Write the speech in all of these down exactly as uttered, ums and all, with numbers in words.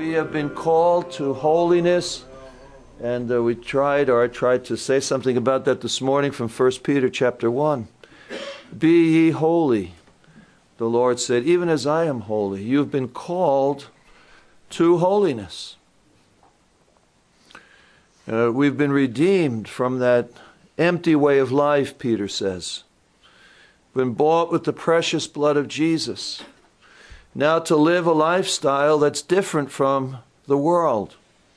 We have been called to holiness, and uh, we tried, or I tried to say something about that this morning from First Peter chapter one. Be ye holy, the Lord said, even as I am holy. You've been called to holiness. Uh, we've been redeemed from that empty way of life, Peter says. Been bought with the precious blood of Jesus. Now to live a lifestyle that's different from the world.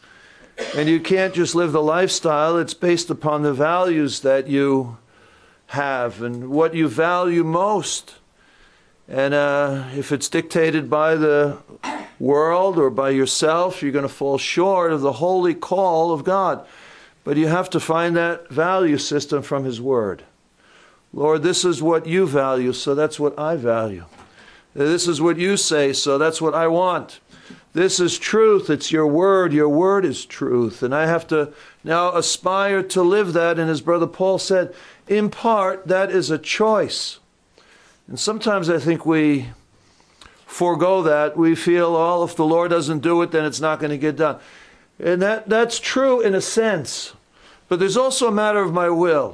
And you can't just live the lifestyle, it's based upon the values that you have and what you value most. And uh, if it's dictated by the world or by yourself, you're going to fall short of the holy call of God. But you have to find that value system from His Word. Lord, this is what you value, so that's what I value. This is what you say, so that's what I want. This is truth. It's your word. Your word is truth. And I have to now aspire to live that. And as Brother Paul said, in part, that is a choice. And sometimes I think we forego that. We feel, oh, if the Lord doesn't do it, then it's not going to get done. And that, that's true in a sense. But there's also a matter of my will.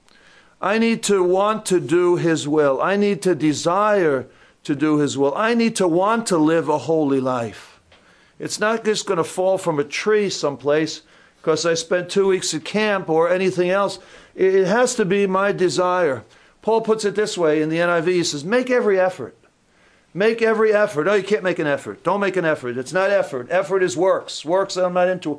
I need to want to do His will. I need to desire to do His will. I need to want to live a holy life. It's not just going to fall from a tree someplace because I spent two weeks at camp or anything else. It has to be my desire. Paul puts it this way in the N I V. He says, make every effort. Make every effort. Oh, you can't make an effort. Don't make an effort. It's not effort. Effort is works. Works I'm not into.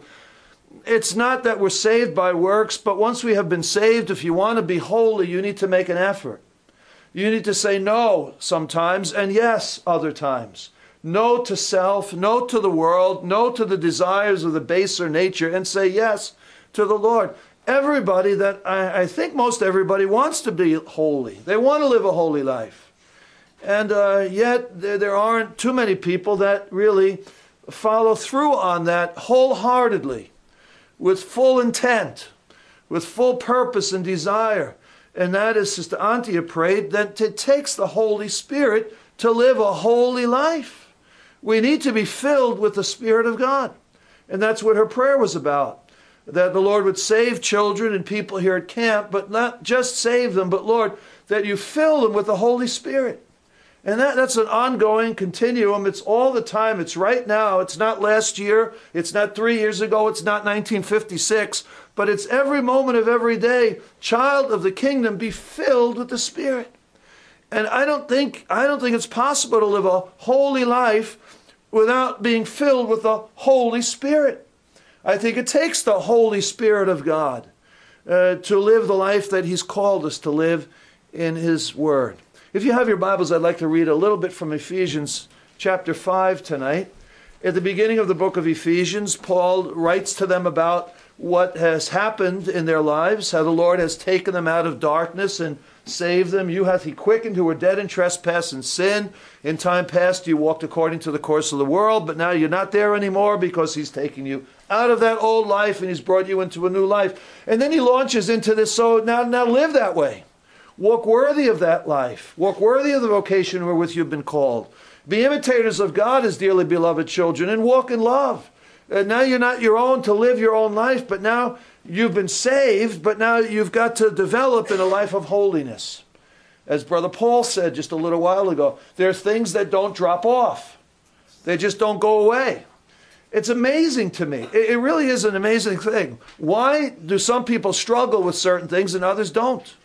It's not that we're saved by works, but once we have been saved, if you want to be holy, you need to make an effort. You need to say no sometimes and yes other times. No to self, no to the world, no to the desires of the baser nature, and say yes to the Lord. Everybody that, I, I think most everybody wants to be holy. They want to live a holy life. And uh, yet there, there aren't too many people that really follow through on that wholeheartedly, with full intent, with full purpose and desire. And that is, Sister Antia prayed, that it takes the Holy Spirit to live a holy life. We need to be filled with the Spirit of God. And that's what her prayer was about. That the Lord would save children and people here at camp, but not just save them, but Lord, that you fill them with the Holy Spirit. And that, that's an ongoing continuum. It's all the time. It's right now. It's not last year. It's not three years ago. It's not nineteen fifty-six. But it's every moment of every day. Child of the kingdom, be filled with the Spirit. And I don't think, I don't think it's possible to live a holy life without being filled with the Holy Spirit. I think it takes the Holy Spirit of God uh, to live the life that He's called us to live in His Word. If you have your Bibles, I'd like to read a little bit from Ephesians chapter five tonight. At the beginning of the book of Ephesians, Paul writes to them about what has happened in their lives, how the Lord has taken them out of darkness and saved them. You hath He quickened who were dead in trespass and sin. In time past you walked according to the course of the world, but now you're not there anymore because He's taking you out of that old life and He's brought you into a new life. And then He launches into this, so now, now live that way. Walk worthy of that life. Walk worthy of the vocation wherewith you've been called. Be imitators of God as dearly beloved children and walk in love. And now you're not your own to live your own life, but now you've been saved, but now you've got to develop in a life of holiness. As Brother Paul said just a little while ago, there are things that don't drop off. They just don't go away. It's amazing to me. It really is an amazing thing. Why do some people struggle with certain things and others don't?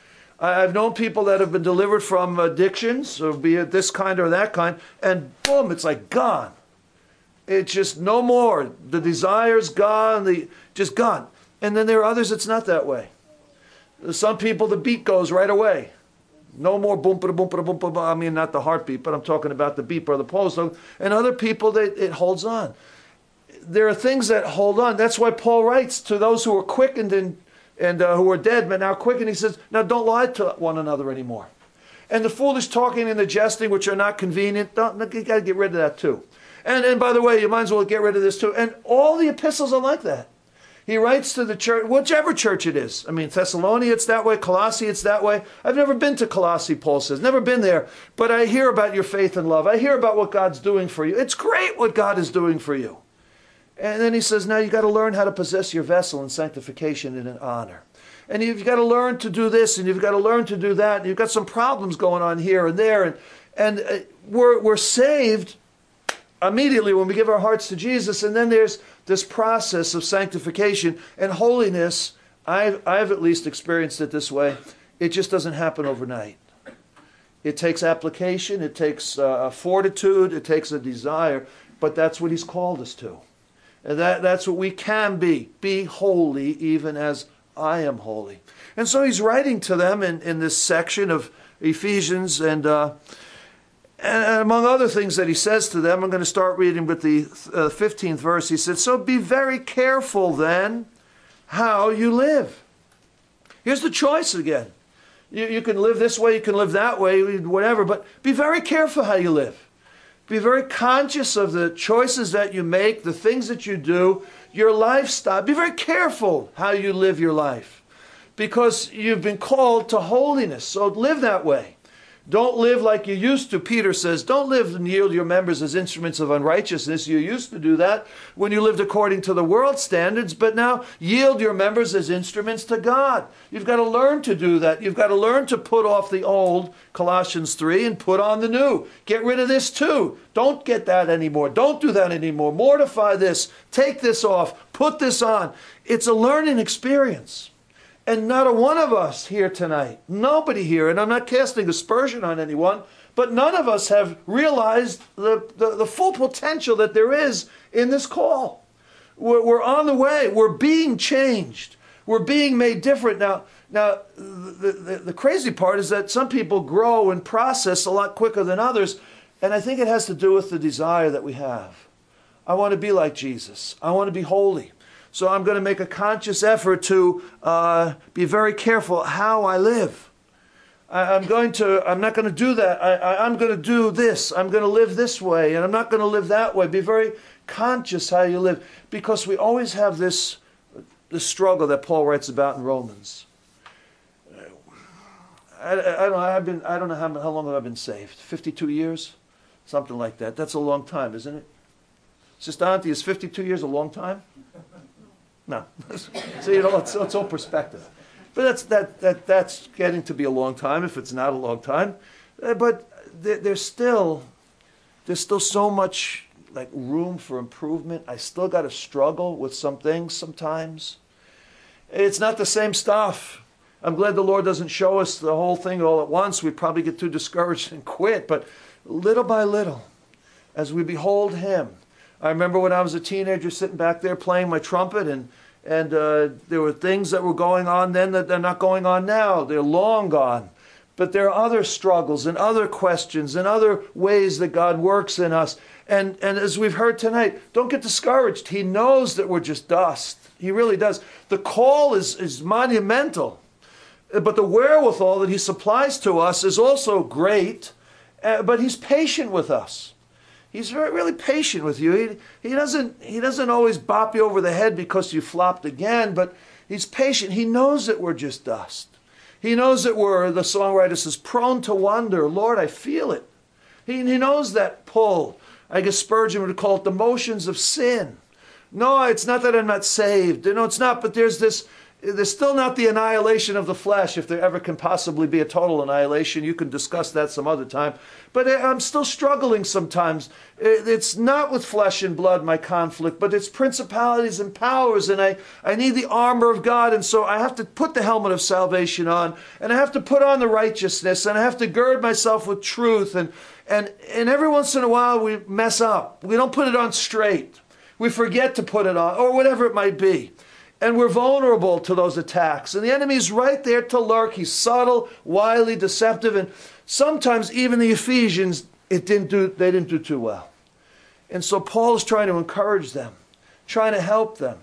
I've known people that have been delivered from addictions, or be it this kind or that kind, and boom, it's like gone. It's just no more. The desire's gone, the just gone. And then there are others it's not that way. Some people, the beat goes right away. No more boom, ba boom, ba boom, ba I mean, not the heartbeat, but I'm talking about the beat or the pulse. And other people, they, it holds on. There are things that hold on. That's why Paul writes to those who are quickened and and uh, who are dead, but now quickened. He says, now don't lie to one another anymore. And the foolish talking and the jesting, which are not convenient, don't, you got to get rid of that too. And, and by the way, you might as well get rid of this too. And all the epistles are like that. He writes to the church, whichever church it is. I mean, Thessalonica, it's that way. Colossae, it's that way. I've never been to Colossae, Paul says. Never been there. But I hear about your faith and love. I hear about what God's doing for you. It's great what God is doing for you. And then he says, now you got to learn how to possess your vessel in sanctification and in honor. And you've got to learn to do this, and you've got to learn to do that. And you've got some problems going on here and there. And, and uh, we're, we're saved immediately when we give our hearts to Jesus. And then there's this process of sanctification and holiness. I've, I've at least experienced it this way. It just doesn't happen overnight. It takes application. It takes uh, fortitude. It takes a desire. But that's what he's called us to. And that, that's what we can be. Be holy even as I am holy. And so he's writing to them in, in this section of Ephesians. And, uh, and among other things that he says to them, I'm going to start reading with the uh, fifteenth verse. He said, so be very careful then how you live. Here's the choice again. You, you can live this way, you can live that way, whatever. But be very careful how you live. Be very conscious of the choices that you make, the things that you do, your lifestyle. Be very careful how you live your life, because you've been called to holiness. So live that way. Don't live like you used to. Peter says, don't live and yield your members as instruments of unrighteousness. You used to do that when you lived according to the world's standards, but now yield your members as instruments to God. You've got to learn to do that. You've got to learn to put off the old, Colossians three, and put on the new. Get rid of this too. Don't get that anymore. Don't do that anymore. Mortify this. Take this off. Put this on. It's a learning experience. And not a one of us here tonight, nobody here, and I'm not casting aspersion on anyone, but none of us have realized the, the, the full potential that there is in this call. We're, we're on the way. We're being changed. We're being made different. Now, now the, the, the crazy part is that some people grow and process a lot quicker than others, and I think it has to do with the desire that we have. I want to be like Jesus. I want to be holy. So I'm going to make a conscious effort to uh, be very careful how I live. I, I'm going to, I'm not going to do that. I, I, I'm going to do this. I'm going to live this way, and I'm not going to live that way. Be very conscious how you live, because we always have this, this struggle that Paul writes about in Romans. I, I, I don't know. I've been, I don't know how, how long have I been saved? fifty-two years, something like that. That's a long time, isn't it? Sister Auntie, is fifty-two years a long time? No. So, you know, it's, it's all perspective. But that's, that, that, that's getting to be a long time, if it's not a long time. Uh, but there, there's still, there's still so much like room for improvement. I still got to struggle with some things sometimes. It's not the same stuff. I'm glad the Lord doesn't show us the whole thing all at once. We'd probably get too discouraged and quit. But little by little, as we behold him. I remember when I was a teenager sitting back there playing my trumpet, and, and uh, there were things that were going on then that they're not going on now. They're long gone. But there are other struggles and other questions and other ways that God works in us. And, and as we've heard tonight, don't get discouraged. He knows that we're just dust. He really does. The call is, is monumental. But the wherewithal that he supplies to us is also great. Uh, but he's patient with us. He's very, really patient with you. He, he, doesn't, he doesn't always bop you over the head because you flopped again, but he's patient. He knows that we're just dust. He knows that we're, the songwriter says, prone to wander. Lord, I feel it. He, he knows that pull. I guess Spurgeon would call it the motions of sin. No, it's not that I'm not saved. No, it's not, but there's this... There's still not the annihilation of the flesh, if there ever can possibly be a total annihilation. You can discuss that some other time. But I'm still struggling sometimes. It's not with flesh and blood, my conflict, but it's principalities and powers, and I, I need the armor of God, and so I have to put the helmet of salvation on, and I have to put on the righteousness, and I have to gird myself with truth, and, and, and every once in a while we mess up. We don't put it on straight. We forget to put it on, or whatever it might be. And we're vulnerable to those attacks. And the enemy's right there to lurk. He's subtle, wily, deceptive. And sometimes even the Ephesians, it didn't do, they didn't do too well. And so Paul is trying to encourage them, trying to help them.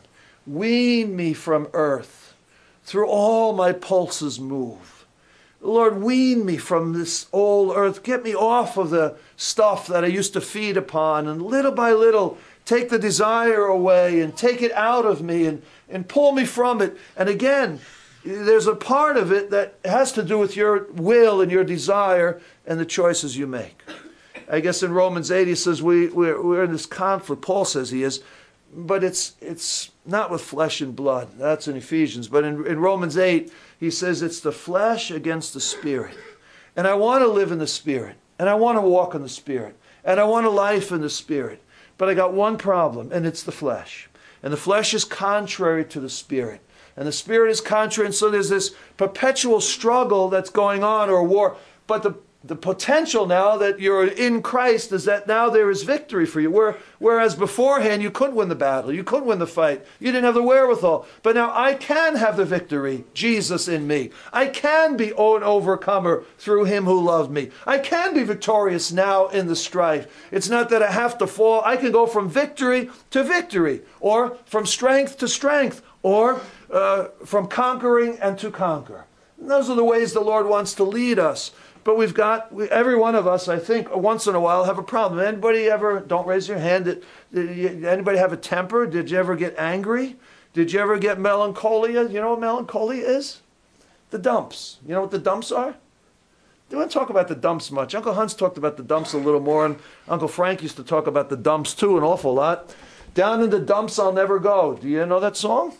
Wean me from earth. Through all my pulses move. Lord, wean me from this old earth. Get me off of the stuff that I used to feed upon. And little by little, take the desire away and take it out of me and, and pull me from it. And again, there's a part of it that has to do with your will and your desire and the choices you make. I guess in Romans eight, he says we, we're, we're in this conflict. Paul says he is. But it's it's not with flesh and blood. That's in Ephesians. But in, in Romans eight, he says it's the flesh against the spirit. And I want to live in the spirit. And I want to walk in the spirit. And I want a life in the spirit. But I got one problem, and it's the flesh. And the flesh is contrary to the spirit. And the spirit is contrary. And so there's this perpetual struggle that's going on, or war. But the The potential now that you're in Christ is that now there is victory for you. Where, whereas beforehand you couldn't win the battle. You couldn't win the fight. You didn't have the wherewithal. But now I can have the victory, Jesus in me. I can be an overcomer through him who loved me. I can be victorious now in the strife. It's not that I have to fall. I can go from victory to victory, or from strength to strength, or uh, from conquering and to conquer. And those are the ways the Lord wants to lead us. But we've got, we, every one of us, I think, once in a while have a problem. Anybody ever, don't raise your hand, did, did you, anybody have a temper? Did you ever get angry? Did you ever get melancholia? You know what melancholia is? The dumps. You know what the dumps are? They don't talk about the dumps much. Uncle Hans talked about the dumps a little more, and Uncle Frank used to talk about the dumps too an awful lot. Down in the dumps I'll never go. Do you know that song?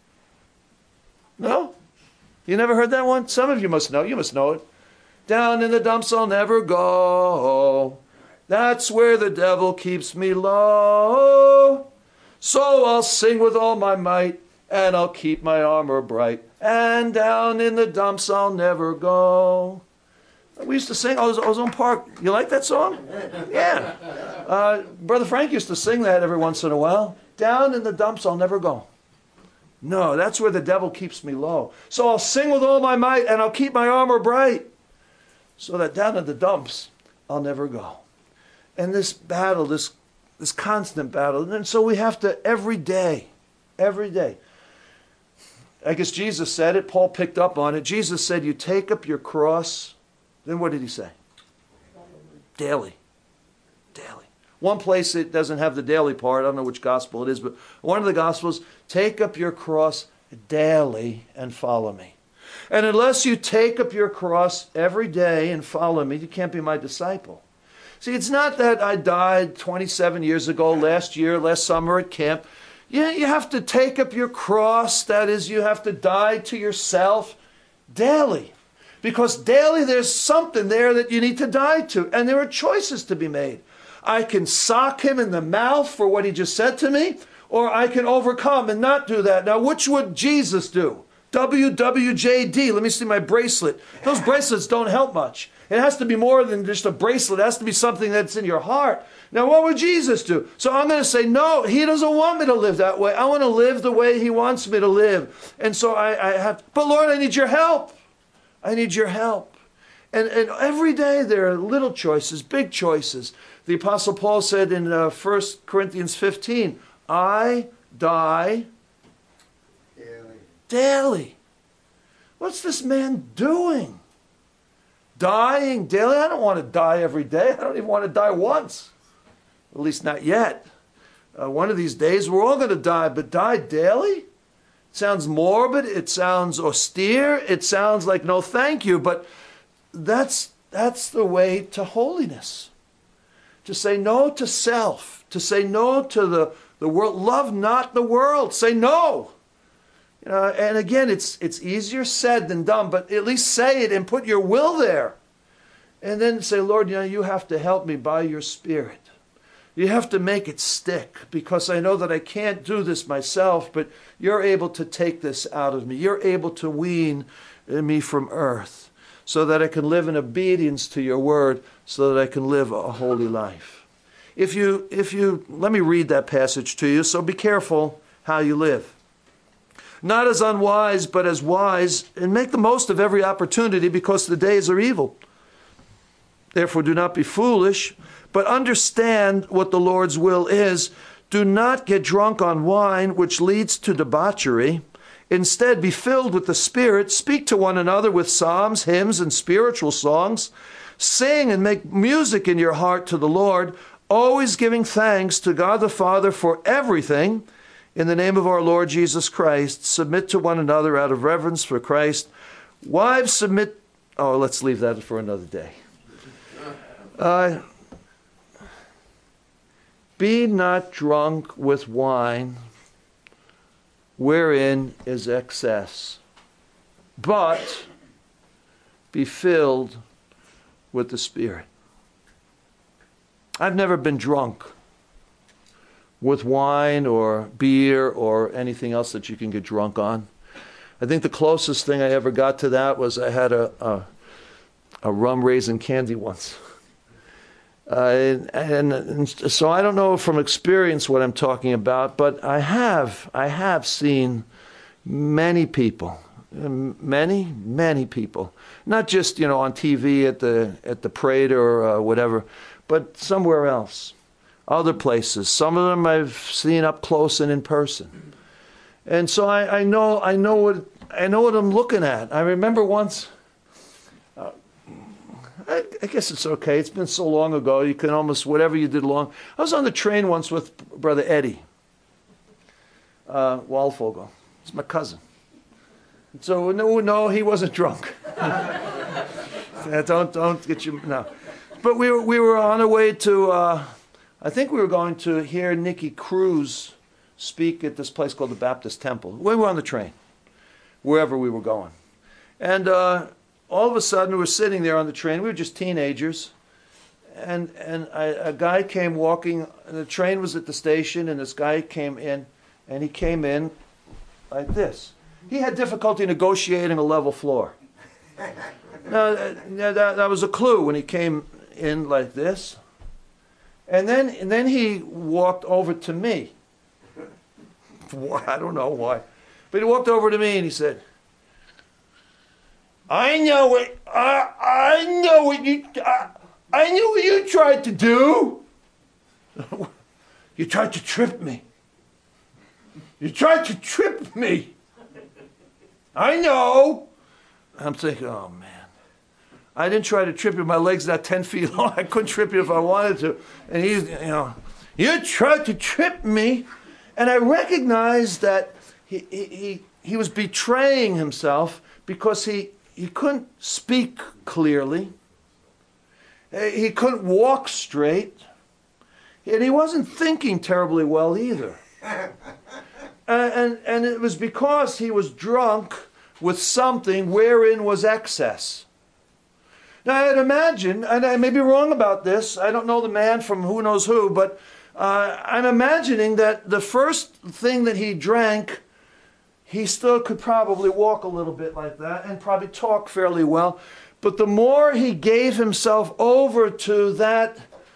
No? You never heard that one? Some of you must know. You must know it. Down in the dumps I'll never go. That's where the devil keeps me low. So I'll sing with all my might, and I'll keep my armor bright. And down in the dumps I'll never go. We used to sing Ozone Park. You like that song? Yeah. Uh, Brother Frank used to sing that every once in a while. Down in the dumps I'll never go. No, that's where the devil keeps me low. So I'll sing with all my might, and I'll keep my armor bright. So that down in the dumps, I'll never go. And this battle, this, this constant battle. And so we have to, every day, every day. I guess Jesus said it. Paul picked up on it. Jesus said, you take up your cross. Then what did he say? Daily. Daily. One place it doesn't have the daily part. I don't know which gospel it is. But one of the gospels, take up your cross daily and follow me. And unless you take up your cross every day and follow me, you can't be my disciple. See, it's not that I died twenty-seven years ago, last year, last summer at camp. Yeah, you have to take up your cross. That is, you have to die to yourself daily. Because daily there's something there that you need to die to. And there are choices to be made. I can sock him in the mouth for what he just said to me, or I can overcome and not do that. Now, which would Jesus do? W W J D. Let me see my bracelet. Those bracelets don't help much. It has to be more than just a bracelet. It has to be something that's in your heart. Now, what would Jesus do? So I'm going to say, no, he doesn't want me to live that way. I want to live the way he wants me to live. And so I, I have, but Lord, I need your help. I need your help. And, and every day there are little choices, big choices. The Apostle Paul said in uh, First Corinthians fifteen, I die daily. What's this man doing? Dying daily? I don't want to die every day. I don't even want to die once. At least not yet. Uh, one of these days we're all going to die, but die daily? It sounds morbid. It sounds austere. It sounds like no thank you. But that's, that's the way to holiness. To say no to self. To say no to the, the world. Love not the world. Say no. You know, and again, it's it's easier said than done, but at least say it and put your will there. And then say, Lord, you know, you have to help me by your Spirit. You have to make it stick, because I know that I can't do this myself, but you're able to take this out of me. You're able to wean me from earth so that I can live in obedience to your word, so that I can live a holy life. If you, if you, let me read that passage to you, so be careful how you live. Not as unwise, but as wise, and make the most of every opportunity, because the days are evil. Therefore, do not be foolish, but understand what the Lord's will is. Do not get drunk on wine, which leads to debauchery. Instead, be filled with the Spirit. Speak to one another with psalms, hymns, and spiritual songs. Sing and make music in your heart to the Lord. always giving thanks to God the Father for everything in the name of our Lord Jesus Christ. Submit to one another out of reverence for Christ. Wives, submit. Oh, let's leave that for another day. Uh, be not drunk with wine, wherein is excess, but be filled with the Spirit. I've never been drunk with wine or beer or anything else that you can get drunk on. I think the closest thing I ever got to that was I had a a, a rum raisin candy once. Uh, and, and so I don't know from experience what I'm talking about, but I have, I have seen many people, many, many people, not just, you know, on T V at the, at the parade or uh, whatever, but somewhere else, other places. Some of them I've seen up close and in person. And so I, I know, I know what, I know what I'm looking at. I remember once, I, I guess it's okay. It's been so long ago. You can almost, whatever you did long. I was on the train once with Brother Eddie uh, Waldfogel. He's my cousin. So, no, no, he wasn't drunk. don't, don't get you, no. But we were, we were on our way to, uh, I think we were going to hear Nicky Cruz speak at this place called the Baptist Temple. We were on the train, wherever we were going. And, uh, all of a sudden, we were sitting there on the train. We were just teenagers. And and I, a guy came walking. And the train was at the station, and this guy came in. And he came in like this. He had difficulty negotiating a level floor. Now, that, that was a clue when he came in like this. And then, and then he walked over to me. I don't know why. But he walked over to me, and he said, I know it. I I know what you. I, I knew what you tried to do. You tried to trip me. You tried to trip me. I know. I'm thinking, oh man, I didn't try to trip you. My leg's not ten feet long. I couldn't trip you if I wanted to. And he's, you know, you tried to trip me, and I recognized that he he he, he was betraying himself because he. He couldn't speak clearly. He couldn't walk straight. And he wasn't thinking terribly well either. and, and it was because he was drunk with something wherein was excess. Now, I'd imagine, and I may be wrong about this, I don't know the man from who knows who, but uh, I'm imagining that the first thing that he drank, he still could probably walk a little bit like that and probably talk fairly well. But the more he gave himself over to that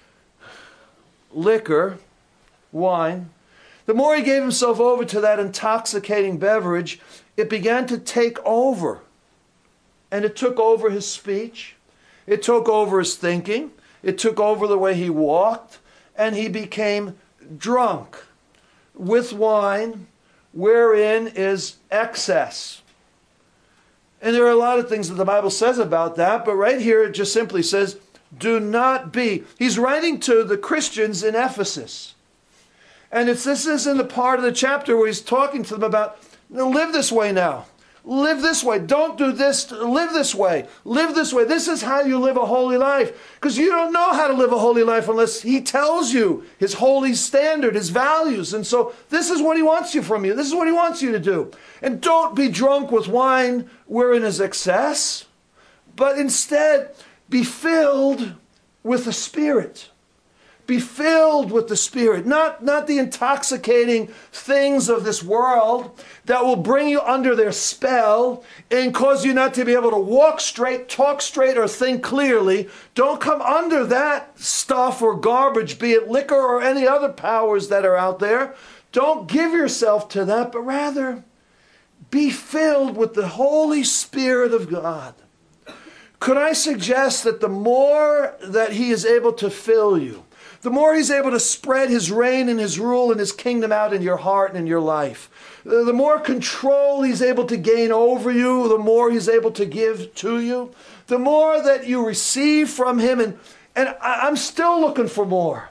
liquor, wine, the more he gave himself over to that intoxicating beverage, it began to take over. And it took over his speech. It took over his thinking. It took over the way he walked. And he became drunk with wine, wherein is excess. And there are a lot of things that the Bible says about that, but right here it just simply says, do not be. He's writing to the Christians in Ephesus. And it's, this is in the part of the chapter where he's talking to them about, live this way now. Live this way. Don't do this. Live this way. Live this way. This is how you live a holy life. Because you don't know how to live a holy life unless he tells you his holy standard, his values. And so this is what he wants you from you. This is what he wants you to do. And don't be drunk with wine wherein is excess, but instead be filled with the Spirit. Be filled with the Spirit, not, not the intoxicating things of this world that will bring you under their spell and cause you not to be able to walk straight, talk straight, or think clearly. Don't come under that stuff or garbage, be it liquor or any other powers that are out there. Don't give yourself to that, but rather be filled with the Holy Spirit of God. Could I suggest that the more that he is able to fill you, the more he's able to spread his reign and his rule and his kingdom out in your heart and in your life, the more control he's able to gain over you, the more he's able to give to you, the more that you receive from him. And, and I'm still looking for more.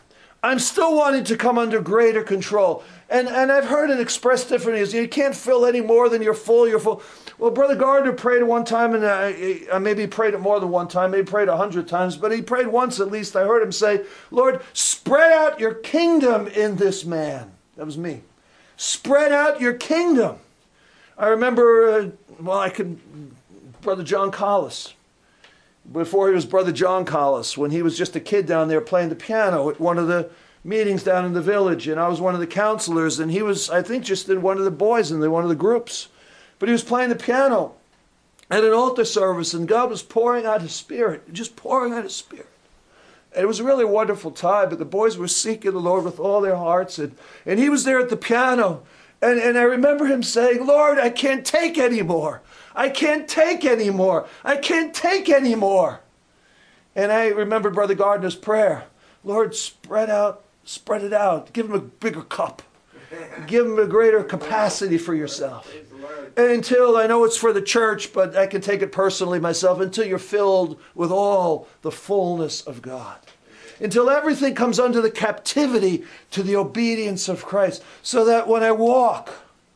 I'm still wanting to come under greater control. And, and I've heard it expressed differently. You can't fill any more than you're full, you're full. Well, Brother Gardner prayed it one time, and I, I maybe prayed it more than one time, maybe prayed a hundred times, but he prayed once at least. I heard him say, Lord, spread out your kingdom in this man. That was me. Spread out your kingdom. I remember, uh, well, I could, Brother John Collis, before he was Brother John Collis, when he was just a kid down there playing the piano at one of the meetings down in the village, and I was one of the counselors, and he was, I think, just in one of the boys in the, one of the groups. But he was playing the piano at an altar service, and God was pouring out His Spirit, just pouring out His Spirit. And it was a really wonderful time, but the boys were seeking the Lord with all their hearts, and, and he was there at the piano, and, and I remember him saying, Lord, I can't take anymore. I can't take anymore. I can't take anymore. And I remember Brother Gardner's prayer, Lord, spread out, spread it out. Give him a bigger cup. Give him a greater capacity for yourself. Until, I know it's for the church, but I can take it personally myself, until you're filled with all the fullness of God. Until everything comes under the captivity to the obedience of Christ. So that when I walk,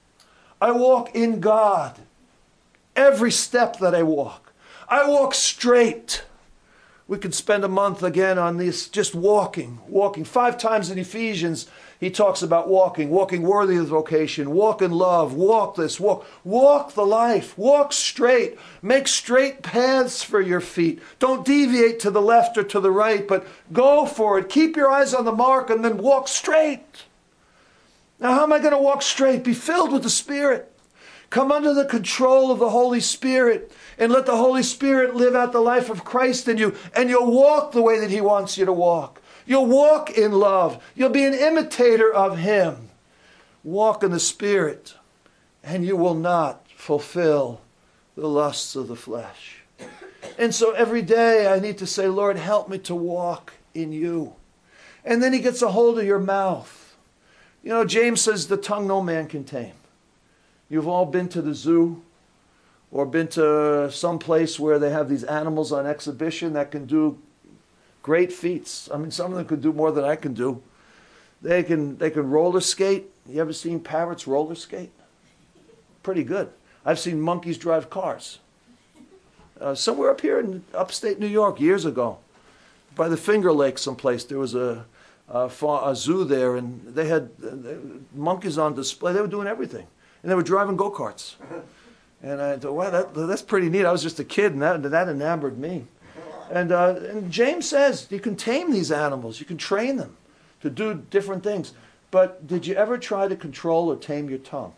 I walk in God. Every step that I walk, I walk straight. We could spend a month again on this, just walking, walking. Five times in Ephesians, he talks about walking, walking worthy of the vocation, walk in love, walk this, walk, walk the life, walk straight, make straight paths for your feet. Don't deviate to the left or to the right, but go for it. Keep your eyes on the mark and then walk straight. Now, how am I going to walk straight? Be filled with the Spirit. Come under the control of the Holy Spirit and let the Holy Spirit live out the life of Christ in you, and you'll walk the way that He wants you to walk. You'll walk in love. You'll be an imitator of Him. Walk in the Spirit, and you will not fulfill the lusts of the flesh. And so every day I need to say, Lord, help me to walk in you. And then He gets a hold of your mouth. You know, James says, the tongue no man can tame. You've all been to the zoo or been to some place where they have these animals on exhibition that can do great feats. I mean, some of them could do more than I can do. They can they can roller skate. You ever seen parrots roller skate? Pretty good. I've seen monkeys drive cars. Uh, somewhere up here in upstate New York years ago, by the Finger Lakes someplace, there was a, a, a zoo there, and they had uh, monkeys on display. They were doing everything. And they were driving go-karts. And I thought, wow, that, that's pretty neat. I was just a kid, and that, that enamored me. And, uh, and James says you can tame these animals. You can train them to do different things. But did you ever try to control or tame your tongue?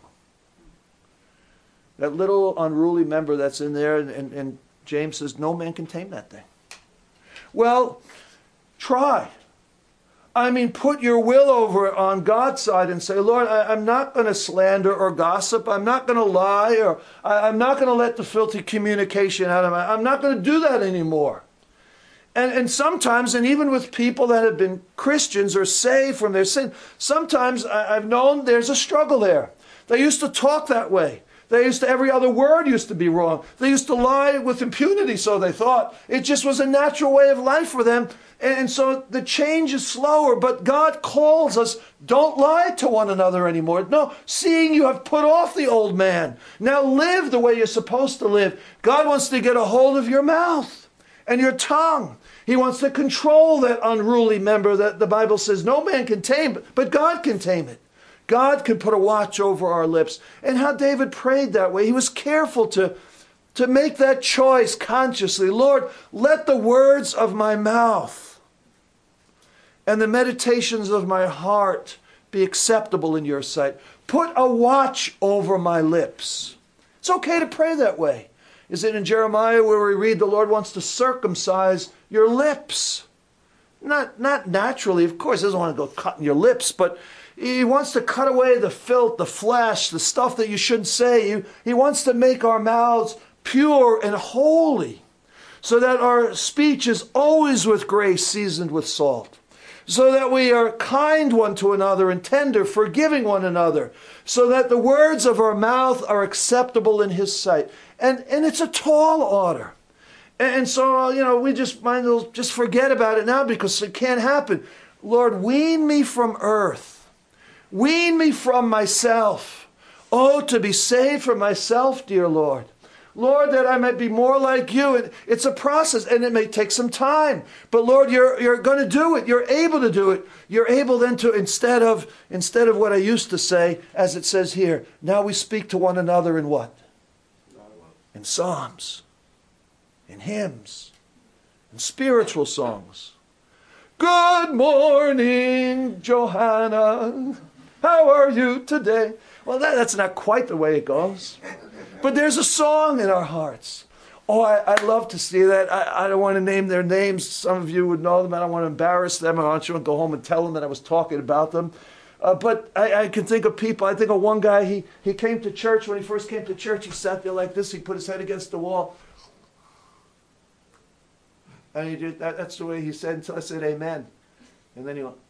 That little unruly member that's in there, and, and, and James says no man can tame that thing. Well, try. I mean, put your will over on God's side and say, Lord, I, I'm not going to slander or gossip. I'm not going to lie, or I, I'm not going to let the filthy communication out of my, I'm not going to do that anymore. And, and sometimes, and even with people that have been Christians or saved from their sin, sometimes I, I've known there's a struggle there. They used to talk that way. They used to, every other word used to be wrong. They used to lie with impunity, so they thought. It just was a natural way of life for them. And so the change is slower, but God calls us, don't lie to one another anymore. No, seeing you have put off the old man. Now live the way you're supposed to live. God wants to get a hold of your mouth and your tongue. He wants to control that unruly member that the Bible says no man can tame, but God can tame it. God can put a watch over our lips. And how David prayed that way. He was careful to, to make that choice consciously. Lord, let the words of my mouth and the meditations of my heart be acceptable in your sight. Put a watch over my lips. It's okay to pray that way. Is it in Jeremiah where we read the Lord wants to circumcise your lips? Not, not naturally, of course, he doesn't want to go cutting your lips, but He wants to cut away the filth, the flesh, the stuff that you shouldn't say. He, he wants to make our mouths pure and holy so that our speech is always with grace seasoned with salt. So that we are kind one to another and tender, forgiving one another, so that the words of our mouth are acceptable in His sight. And, and it's a tall order. And, and so, you know, we just might as well just forget about it now because it can't happen. Lord, wean me from earth. Wean me from myself. Oh, to be saved from myself, dear Lord. Lord, that I might be more like you. It's a process, and it may take some time. But Lord, you're, you're going to do it. You're able to do it. You're able then to, instead of, instead of what I used to say, as it says here, now we speak to one another in what? In psalms, in hymns, in spiritual songs. Good morning, Johanna. How are you today? Well, that, that's not quite the way it goes. But there's a song in our hearts. Oh, I, I'd love to see that. I, I don't want to name their names. Some of you would know them. I don't want to embarrass them. I want you to go home and tell them that I was talking about them. Uh, but I, I can think of people. I think of one guy. He, he came to church. When he first came to church, he sat there like this. He put his head against the wall. And he did that. That's the way he said until I said amen. And then he went.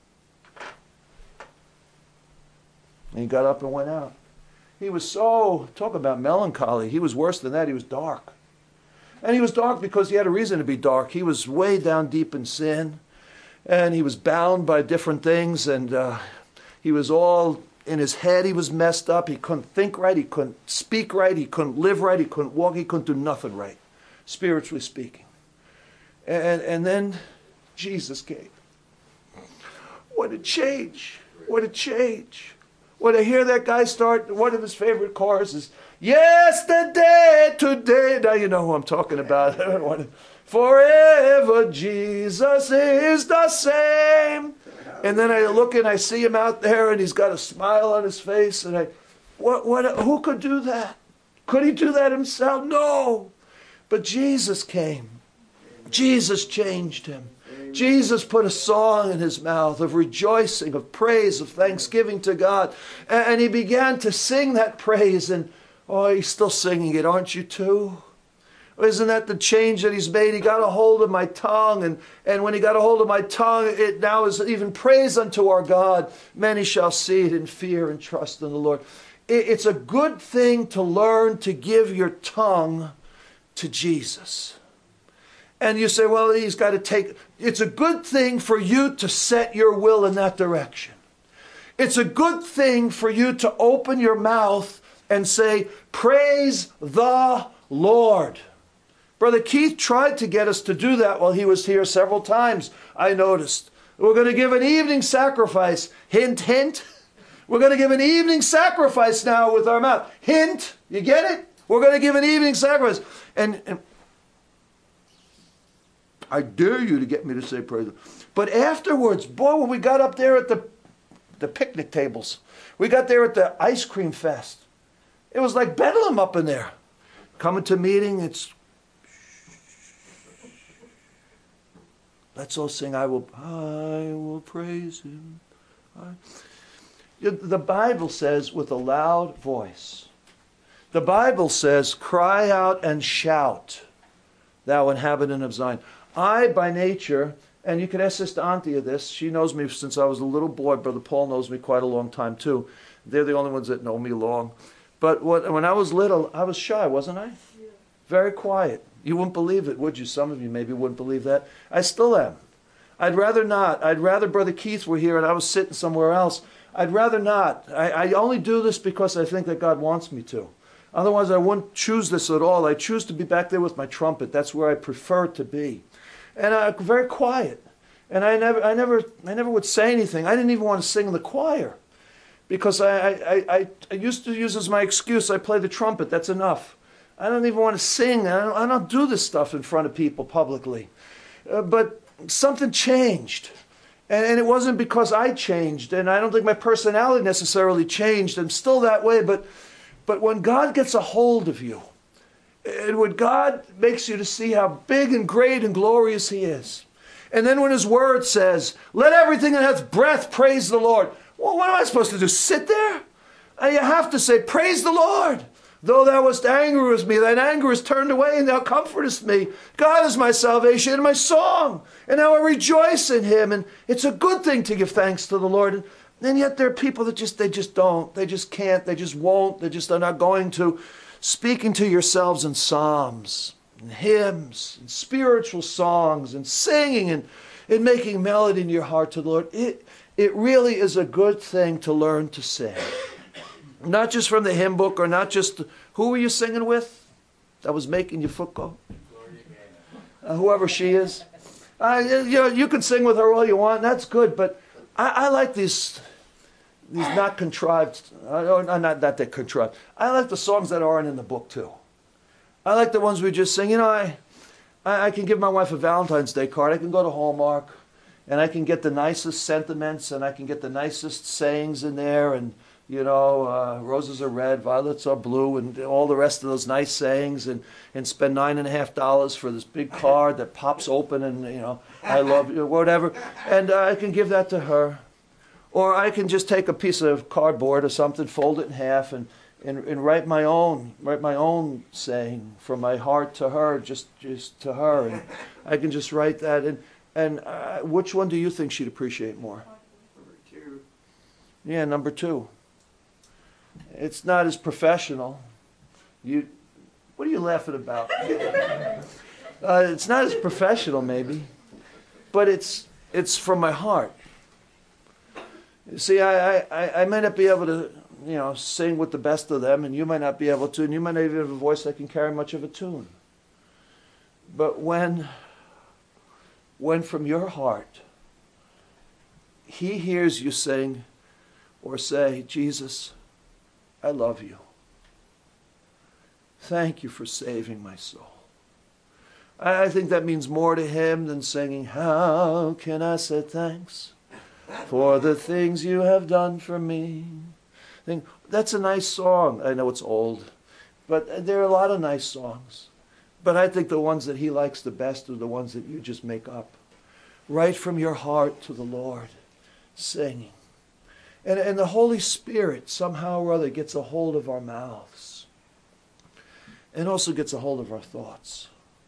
And he got up and went out. He was so, talk about melancholy. He was worse than that. He was dark. And he was dark because he had a reason to be dark. He was way down deep in sin. And he was bound by different things. And uh, he was all in his head. He was messed up. He couldn't think right. He couldn't speak right. He couldn't live right. He couldn't walk. He couldn't do nothing right, spiritually speaking. And, and then Jesus came. What a change. What a change. When I hear that guy start, one of his favorite choruses, yesterday, today. Now you know who I'm talking about. Forever Jesus is the same. And then I look and I see him out there and he's got a smile on his face. And I, what, what, who could do that? Could he do that himself? No. But Jesus came. Jesus changed him. Jesus put a song in his mouth of rejoicing, of praise, of thanksgiving to God. And he began to sing that praise. And, oh, he's still singing it, aren't you too? Isn't that the change that he's made? He got a hold of my tongue. And, and when he got a hold of my tongue, it now is even praise unto our God. Many shall see it in fear and trust in the Lord. It, it's a good thing to learn to give your tongue to Jesus. And you say, well, he's got to take... It's a good thing for you to set your will in that direction. It's a good thing for you to open your mouth and say, praise the Lord. Brother Keith tried to get us to do that while he was here several times, I noticed. We're going to give an evening sacrifice. Hint, hint. We're going to give an evening sacrifice now with our mouth. Hint. You get it? We're going to give an evening sacrifice. And... and I dare you to get me to say praise the Lord. But afterwards, boy, when we got up there at the, the picnic tables, we got there at the ice cream fest, it was like bedlam up in there. Coming to meeting, it's, let's all sing, I will, I will praise him. I, the Bible says with a loud voice. The Bible says, cry out and shout, thou inhabitant of Zion. I, by nature, and you can ask Sister Antia this. She knows me since I was a little boy. Brother Paul knows me quite a long time, too. They're the only ones that know me long. But what, when I was little, I was shy, wasn't I? Yeah. Very quiet. You wouldn't believe it, would you? Some of you maybe wouldn't believe that. I still am. I'd rather not. I'd rather Brother Keith were here and I was sitting somewhere else. I'd rather not. I, I only do this because I think that God wants me to. Otherwise, I wouldn't choose this at all. I choose to be back there with my trumpet. That's where I prefer to be. And I'm very quiet. And I never, I never, I never would say anything. I didn't even want to sing in the choir. Because I, I, I, I used to use as my excuse, I play the trumpet, that's enough. I don't even want to sing. I don't, I don't do this stuff in front of people publicly. Uh, but something changed. And, and it wasn't because I changed. And I don't think my personality necessarily changed. I'm still that way. But, but when God gets a hold of you, and when God makes you to see how big and great and glorious he is. And then when his word says, let everything that hath breath praise the Lord. Well, what am I supposed to do? Sit there? And you have to say, praise the Lord. Though thou wast angry with me, thine anger is turned away, and thou comfortest me. God is my salvation and my song. And now I rejoice in him. And it's a good thing to give thanks to the Lord. And yet there are people that just, they just don't. They just can't. They just won't. They just are not going to. Speaking to yourselves in psalms, and hymns, and spiritual songs, and singing, and in making melody in your heart to the Lord. It, it really is a good thing to learn to sing. Not just from the hymn book, or not just, who were you singing with that was making your foot go? Uh, whoever she is. Uh, you know, you can sing with her all you want, and that's good, but I, I like these these not contrived, uh, not that they're contrived. I like the songs that aren't in the book too. I like the ones we just sing. You know, I, I, I can give my wife a Valentine's Day card. I can go to Hallmark, and I can get the nicest sentiments, and I can get the nicest sayings in there, and you know, uh, roses are red, violets are blue, and all the rest of those nice sayings, and, and spend nine and a half dollars for this big card that pops open, and you know, I love you, whatever, and uh, I can give that to her, or I can just take a piece of cardboard or something, fold it in half, and and, and write my own, write my own saying from my heart to her, just just to her, and I can just write that, and and uh, which one do you think she'd appreciate more? Number two. Yeah, number two. It's not as professional. You, what are you laughing about? uh, it's not as professional, maybe, but it's it's from my heart. You see, I, I, I might not be able to, you know, sing with the best of them, and you might not be able to, and you might not even have a voice that can carry much of a tune. But when, when from your heart, he hears you sing or say, Jesus, I love you. Thank you for saving my soul. I think that means more to him than singing, how can I say thanks for the things you have done for me? I think that's a nice song. I know it's old, but there are a lot of nice songs. But I think the ones that he likes the best are the ones that you just make up. Right from your heart to the Lord, singing. And, and the Holy Spirit somehow or other gets a hold of our mouths and also gets a hold of our thoughts.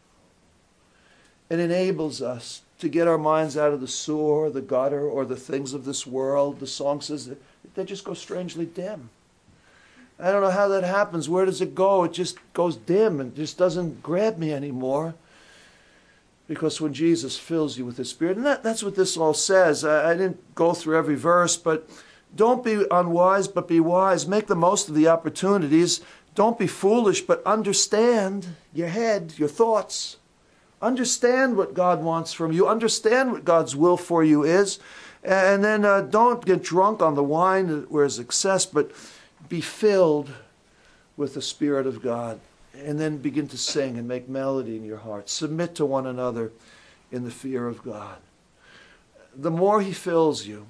It enables us to get our minds out of the sewer, the gutter, or the things of this world. The song says that they just go strangely dim. I don't know how that happens. Where does it go? It just goes dim and just doesn't grab me anymore. Because when Jesus fills you with His Spirit, and that, that's what this all says. I, I didn't go through every verse, but don't be unwise, but be wise. Make the most of the opportunities. Don't be foolish, but understand your head, your thoughts. Understand what God wants from you. Understand what God's will for you is. And then uh, don't get drunk on the wine where is excess, but be filled with the Spirit of God. And then begin to sing and make melody in your heart. Submit to one another in the fear of God. The more He fills you,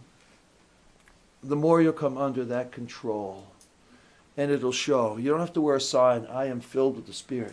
the more you'll come under that control. And it'll show. You don't have to wear a sign, I am filled with the Spirit.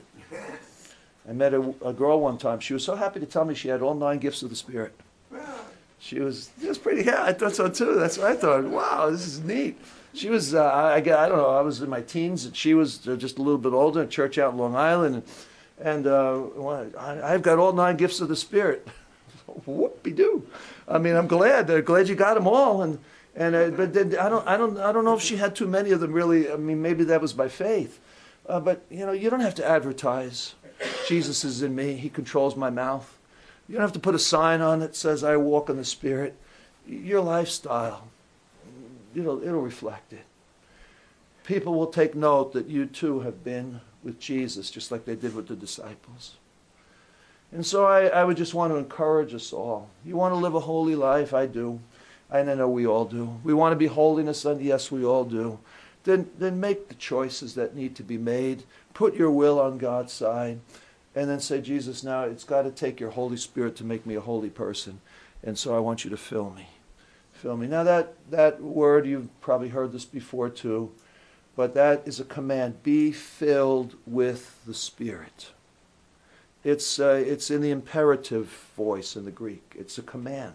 I met a, a girl one time. She was so happy to tell me she had all nine gifts of the Spirit. She was, it was pretty, yeah, I thought so too. That's what I thought. Wow, this is neat. She was, uh, I, I don't know, I was in my teens, and she was just a little bit older, in a church out in Long Island. And, and uh, I, I've got all nine gifts of the Spirit. Whoop-de-doo. I mean, I'm glad. I'm glad you got them all. And and uh, but then, I don't, I don't, I don't know if she had too many of them. Really, I mean, maybe that was by faith. Uh, but you know, you don't have to advertise. Jesus is in me. He controls my mouth. You don't have to put a sign on that says I walk in the Spirit. Your lifestyle, it'll it'll reflect it. People will take note that you too have been with Jesus, just like they did with the disciples. And so I, I would just want to encourage us all. You want to live a holy life? I do. And I know we all do. We want to be holiness, and yes, we all do. Then, then make the choices that need to be made. Put your will on God's side. And then say, Jesus, now it's got to take your Holy Spirit to make me a holy person. And so I want you to fill me. Fill me. Now that, that word, you've probably heard this before too. But that is a command. Be filled with the Spirit. It's, uh, it's in the imperative voice in the Greek. It's a command.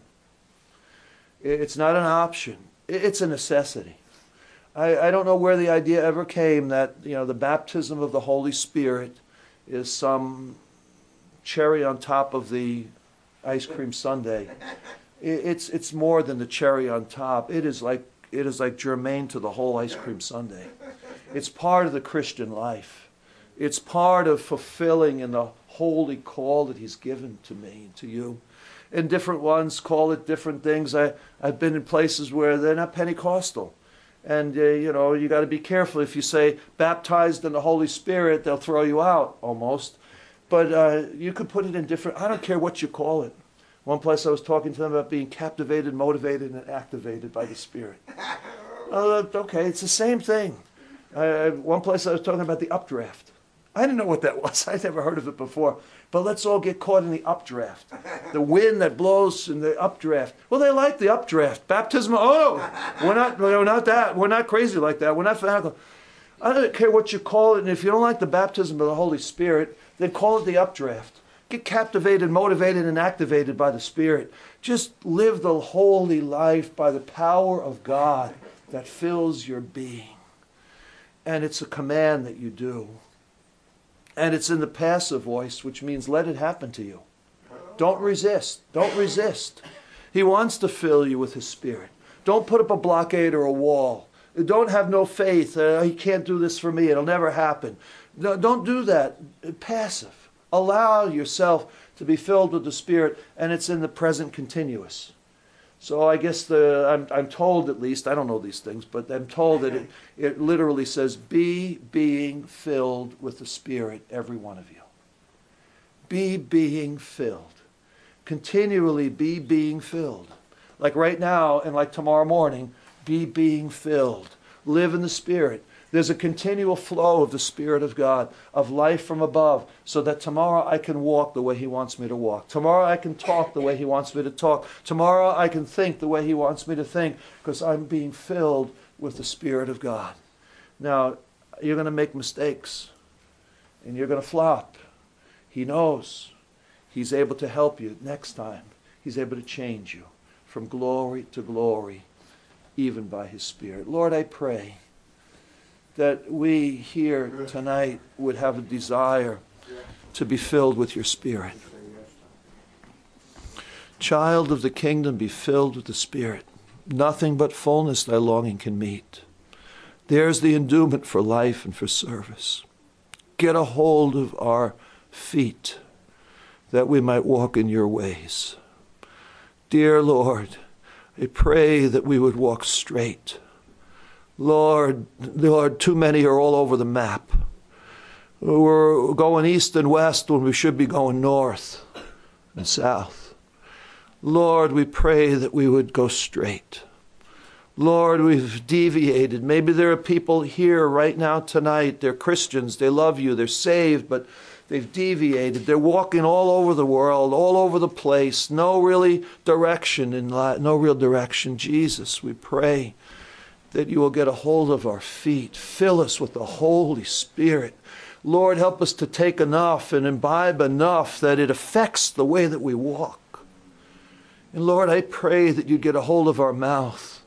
It's not an option. It's a necessity. I, I don't know where the idea ever came that, you know, the baptism of the Holy Spirit is some cherry on top of the ice cream sundae. It's, it's more than the cherry on top. It is like, it is like germane to the whole ice cream sundae. It's part of the Christian life. It's part of fulfilling in the holy call that He's given to me and to you. and different ones call it different things. I, I've been in places where they're not Pentecostal. And, uh, you know, you got to be careful. If you say baptized in the Holy Spirit, they'll throw you out almost. But uh, you could put it in different, I don't care what you call it. One place I was talking to them about being captivated, motivated, and activated by the Spirit. Uh, okay, it's the same thing. Uh, one place I was talking about the updraft. I didn't know what that was. I'd never heard of it before. But let's all get caught in the updraft. The wind that blows in the updraft. Well, they like the updraft. Baptism, oh, we're not, we're not that. We're not crazy like that. We're not fanatical. I don't care what you call it. And if you don't like the baptism of the Holy Spirit, then call it the updraft. Get captivated, motivated, and activated by the Spirit. Just live the holy life by the power of God that fills your being. And it's a command that you do. And it's in the passive voice, which means let it happen to you. Don't resist. Don't resist. He wants to fill you with His Spirit. Don't put up a blockade or a wall. Don't have no faith. Uh, he can't do this for me. It'll never happen. No, don't do that. Passive. Allow yourself to be filled with the Spirit, and it's in the present continuous. So I guess the I'm, I'm told, at least, I don't know these things, but I'm told that it, it literally says, be being filled with the Spirit, every one of you. Be being filled. Continually be being filled. Like right now and like tomorrow morning, be being filled. Live in the Spirit. There's a continual flow of the Spirit of God, of life from above, so that tomorrow I can walk the way He wants me to walk. Tomorrow I can talk the way He wants me to talk. Tomorrow I can think the way He wants me to think, because I'm being filled with the Spirit of God. Now, you're going to make mistakes, and you're going to flop. He knows. He's able to help you next time. He's able to change you from glory to glory, even by His Spirit. Lord, I pray that we here tonight would have a desire to be filled with your Spirit. Child of the kingdom, be filled with the Spirit. Nothing but fullness thy longing can meet. There's the endowment for life and for service. Get a hold of our feet that we might walk in your ways. Dear Lord, I pray that we would walk straight. Lord, Lord, too many are all over the map. We're going east and west when we should be going north and south. Lord, we pray that we would go straight. Lord, we've deviated. Maybe there are people here right now tonight. They're Christians. They love you. They're saved, but they've deviated. They're walking all over the world, all over the place. No really direction in life, no real direction. Jesus, we pray that you will get a hold of our feet. Fill us with the Holy Spirit. Lord, help us to take enough and imbibe enough that it affects the way that we walk. And Lord, I pray that you get a hold of our mouth.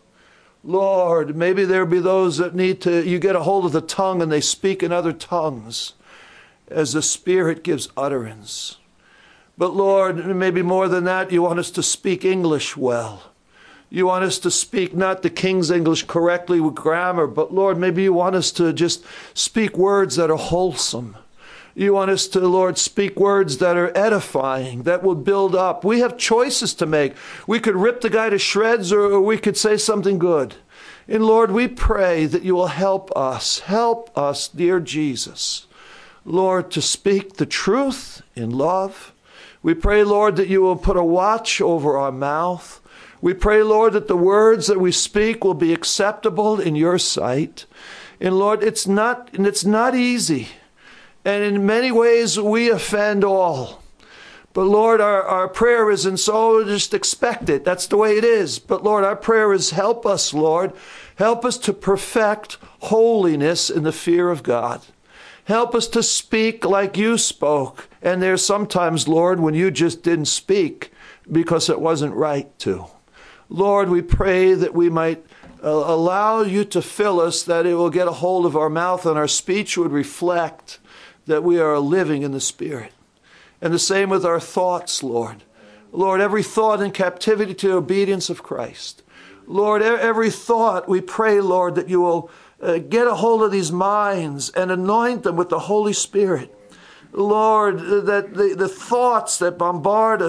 Lord, maybe there be those that need to, you get a hold of the tongue and they speak in other tongues as the Spirit gives utterance. But Lord, maybe more than that, you want us to speak English well. You want us to speak not the King's English correctly with grammar, but Lord, maybe you want us to just speak words that are wholesome. You want us to, Lord, speak words that are edifying, that will build up. We have choices to make. We could rip the guy to shreds, or we could say something good. And Lord, we pray that you will help us, help us, dear Jesus, Lord, to speak the truth in love. We pray, Lord, that you will put a watch over our mouth. We pray, Lord, that the words that we speak will be acceptable in your sight. And Lord, it's not, and it's not easy. And in many ways, we offend all. But Lord, our, our prayer isn't so just expect it. That's the way it is. But Lord, our prayer is help us, Lord. Help us to perfect holiness in the fear of God. Help us to speak like you spoke. And there's sometimes, Lord, when you just didn't speak because it wasn't right to. Lord, we pray that we might uh, allow you to fill us, that it will get a hold of our mouth and our speech would reflect that we are living in the Spirit. And the same with our thoughts, Lord. Lord, every thought in captivity to the obedience of Christ. Lord, every thought, we pray, Lord, that you will uh, get a hold of these minds and anoint them with the Holy Spirit. Lord, that the, the thoughts that bombard us,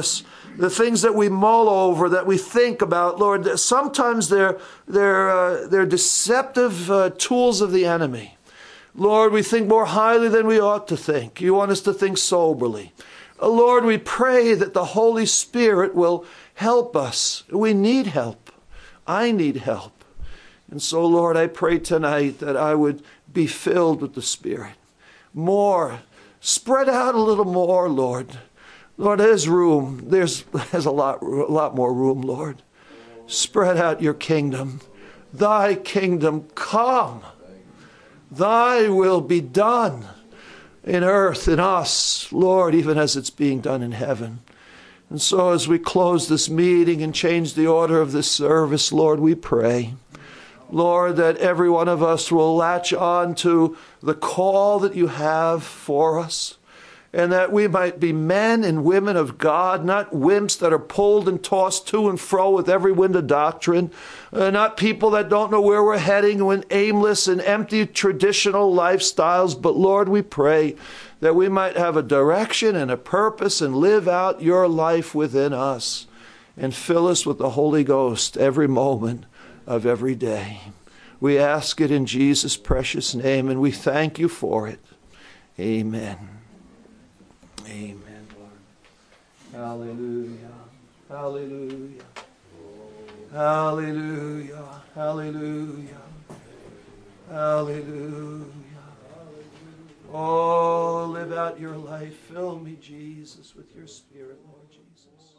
the things that we mull over, that we think about, Lord, sometimes they're, they're, uh, they're deceptive uh, tools of the enemy. Lord, we think more highly than we ought to think. You want us to think soberly. Uh, Lord, we pray that the Holy Spirit will help us. We need help. I need help. And so, Lord, I pray tonight that I would be filled with the Spirit. More. Spread out a little more, Lord. Lord, there's room. There's, there's a lot, a lot more room, Lord. Spread out your kingdom. Thy kingdom come. Thy will be done in earth, in us, Lord, even as it's being done in heaven. And so as we close this meeting and change the order of this service, Lord, we pray, Lord, that every one of us will latch on to the call that you have for us, and that we might be men and women of God, not wimps that are pulled and tossed to and fro with every wind of doctrine, uh, not people that don't know where we're heading with aimless and empty traditional lifestyles. But Lord, we pray that we might have a direction and a purpose and live out your life within us and fill us with the Holy Ghost every moment of every day. We ask it in Jesus' precious name, and we thank you for it. Amen. Amen, Lord. Hallelujah. Hallelujah. Hallelujah. Hallelujah. Hallelujah. Oh, live out your life. Fill me, Jesus, with your Spirit, Lord Jesus.